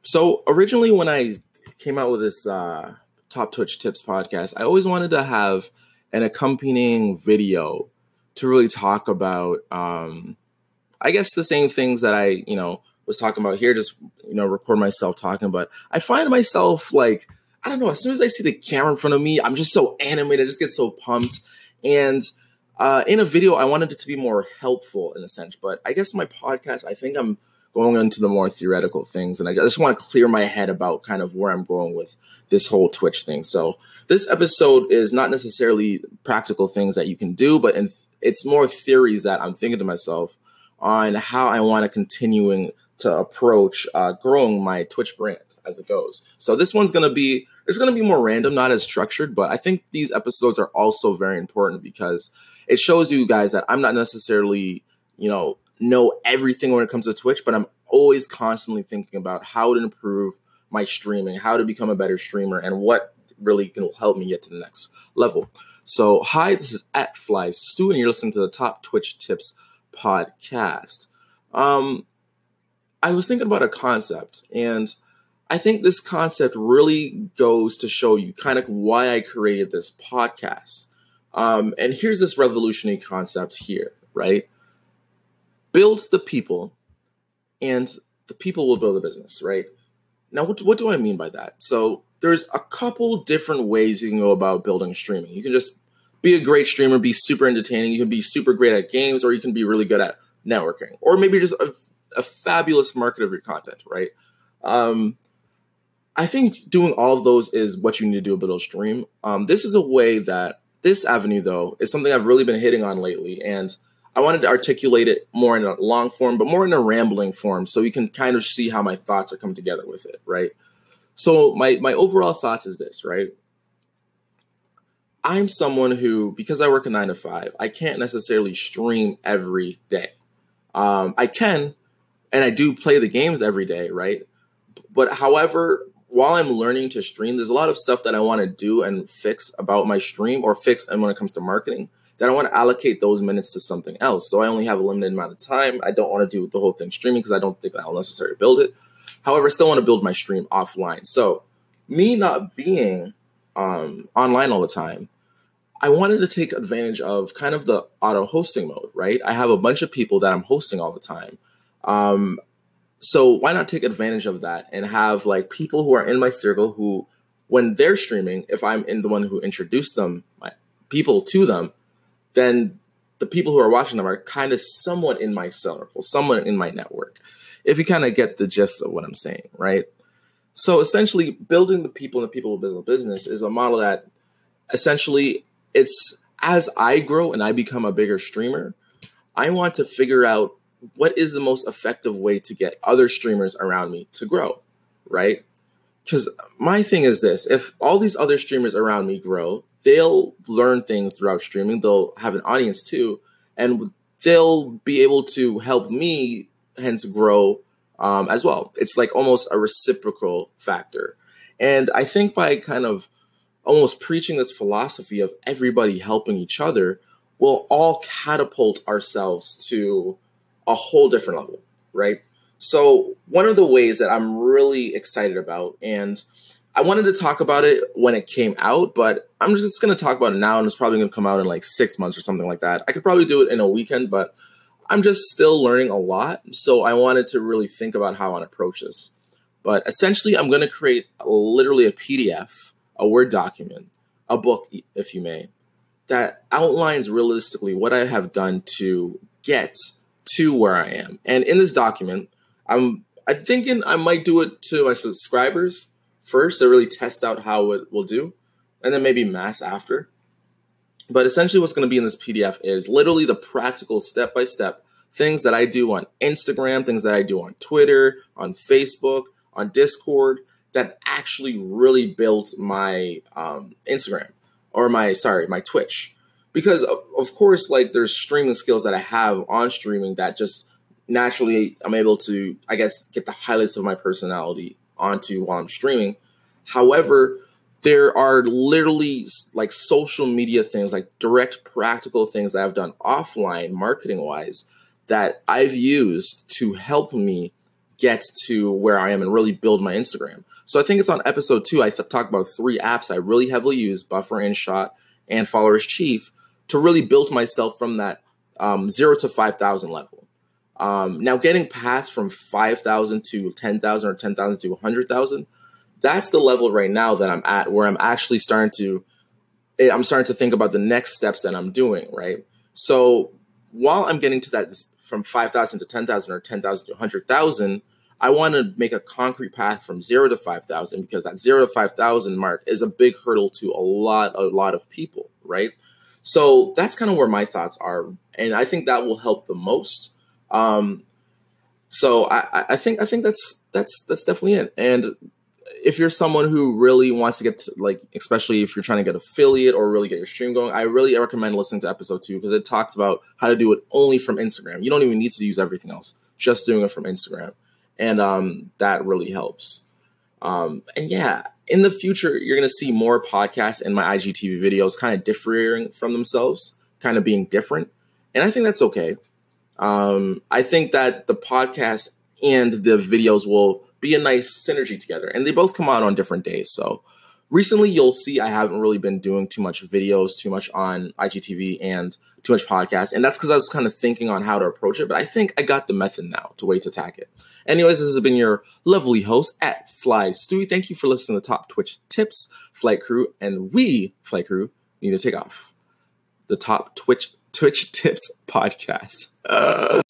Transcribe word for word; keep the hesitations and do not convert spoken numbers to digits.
So originally, when I came out with this uh, Top Twitch Tips podcast, I always wanted to have an accompanying video to really talk about, um, I guess, the same things that I, you know, was talking about here. Just you know, record myself talking. But I find myself like, I don't know. As soon as I see the camera in front of me, I'm just so animated. I just get so pumped. And uh, in a video, I wanted it to be more helpful in a sense. But I guess my podcast, I think I'm going into the more theoretical things. And I just want to clear my head about kind of where I'm going with this whole Twitch thing. So this episode is not necessarily practical things that you can do, but in, it's more theories that I'm thinking to myself on how I want to continuing to approach uh, growing my Twitch brand as it goes. So this one's going to be, it's going to be more random, not as structured, but I think these episodes are also very important because it shows you guys that I'm not necessarily, you know, know everything when it comes to Twitch, but I'm always constantly thinking about how to improve my streaming, how to become a better streamer, and what really can help me get to the next level. So hi, this is at Fly Stu, and you're listening to the Top Twitch Tips podcast. Um, I was thinking about a concept, and I think this concept really goes to show you kind of why I created this podcast. Um, and here's this revolutionary concept here, right? Build the people, and the people will build the business, right? Now, what, what do I mean by that? So there's a couple different ways you can go about building streaming. You can just be a great streamer, be super entertaining. You can be super great at games, or you can be really good at networking, or maybe just a, a fabulous market of your content, right? Um, I think doing all of those is what you need to do to build a stream. Um, this is a way that this avenue, though, is something I've really been hitting on lately, and I wanted to articulate it more in a long form, but more in a rambling form, so you can kind of see how my thoughts are coming together with it, right? So my my overall thoughts is this, right? I'm someone who, because I work a nine to five, I can't necessarily stream every day. Um, I can, and I do play the games every day, right? But however, while I'm learning to stream, there's a lot of stuff that I want to do and fix about my stream, or fix and when it comes to marketing, that I want to allocate those minutes to something else. So I only have a limited amount of time. I don't want to do the whole thing streaming because I don't think I'll necessarily build it. However, I still want to build my stream offline. So me not being um, online all the time, I wanted to take advantage of kind of the auto hosting mode, right? I have a bunch of people that I'm hosting all the time. Um, so why not take advantage of that and have like people who are in my circle who, when they're streaming, if I'm in the one who introduced them, my people to them, then the people who are watching them are kind of somewhat in my circle, somewhat in my network, if you kind of get the gist of what I'm saying, right? So essentially, building the people and the people who build a business is a model that essentially it's as I grow and I become a bigger streamer, I want to figure out what is the most effective way to get other streamers around me to grow, right? Because my thing is this, if all these other streamers around me grow, they'll learn things throughout streaming. They'll have an audience too, and they'll be able to help me hence grow um, as well. It's like almost a reciprocal factor. And I think by kind of almost preaching this philosophy of everybody helping each other, we'll all catapult ourselves to a whole different level, right? So one of the ways that I'm really excited about, and I wanted to talk about it when it came out, but I'm just going to talk about it now, and it's probably going to come out in like six months or something like that. I could probably do it in a weekend, but I'm just still learning a lot. So I wanted to really think about how I want to approach this. But essentially, I'm going to create literally a P D F, a Word document, a book, if you may, that outlines realistically what I have done to get to where I am. And in this document, I'm I'm thinking I might do it to my subscribers first to really test out how it will do, and then maybe mass after. But essentially what's going to be in this P D F is literally the practical step-by-step things that I do on Instagram, things that I do on Twitter, on Facebook, on Discord, that actually really built my um, Instagram or my, sorry, my Twitch. Because of, of course, like there's streaming skills that I have on streaming that just naturally I'm able to, I guess, get the highlights of my personality onto while I'm streaming. However, there are literally like social media things, like direct practical things that I've done offline marketing wise that I've used to help me get to where I am and really build my Instagram. So I think it's on episode two. I th- talk about three apps I really heavily use, Buffer, InShot, and Followers Chief, to really build myself from that um, zero to five thousand level. Um, now, getting past from five thousand to ten thousand or ten thousand to one hundred thousand, that's the level right now that I'm at, where I'm actually starting to, I'm starting to think about the next steps that I'm doing, right? So while I'm getting to that from five thousand to ten thousand or ten thousand to one hundred thousand, I want to make a concrete path from zero to five thousand, because that zero to five thousand mark is a big hurdle to a lot, a lot of people, right? So that's kind of where my thoughts are. And I think that will help the most. Um, so I, I think, I think that's, that's, that's definitely it. And if you're someone who really wants to get to, like, especially if you're trying to get affiliate or really get your stream going, I really recommend listening to episode two, because it talks about how to do it only from Instagram. You don't even need to use everything else, just doing it from Instagram. And um, that really helps. Um, and yeah, in the future, you're going to see more podcasts and my I G T V videos kind of differing from themselves, kind of being different. And I think that's okay. Um, I think that the podcast and the videos will be a nice synergy together, and they both come out on different days. So recently you'll see I haven't really been doing too much videos, too much on I G T V and too much podcast. And that's because I was kind of thinking on how to approach it, but I think I got the method now to way to attack it. Anyways, this has been your lovely host at Fly Stewie. Thank you for listening to the top Twitch tips, Flight Crew, and we, Flight Crew, need to take off. The top Twitch Twitch tips podcast. Uh.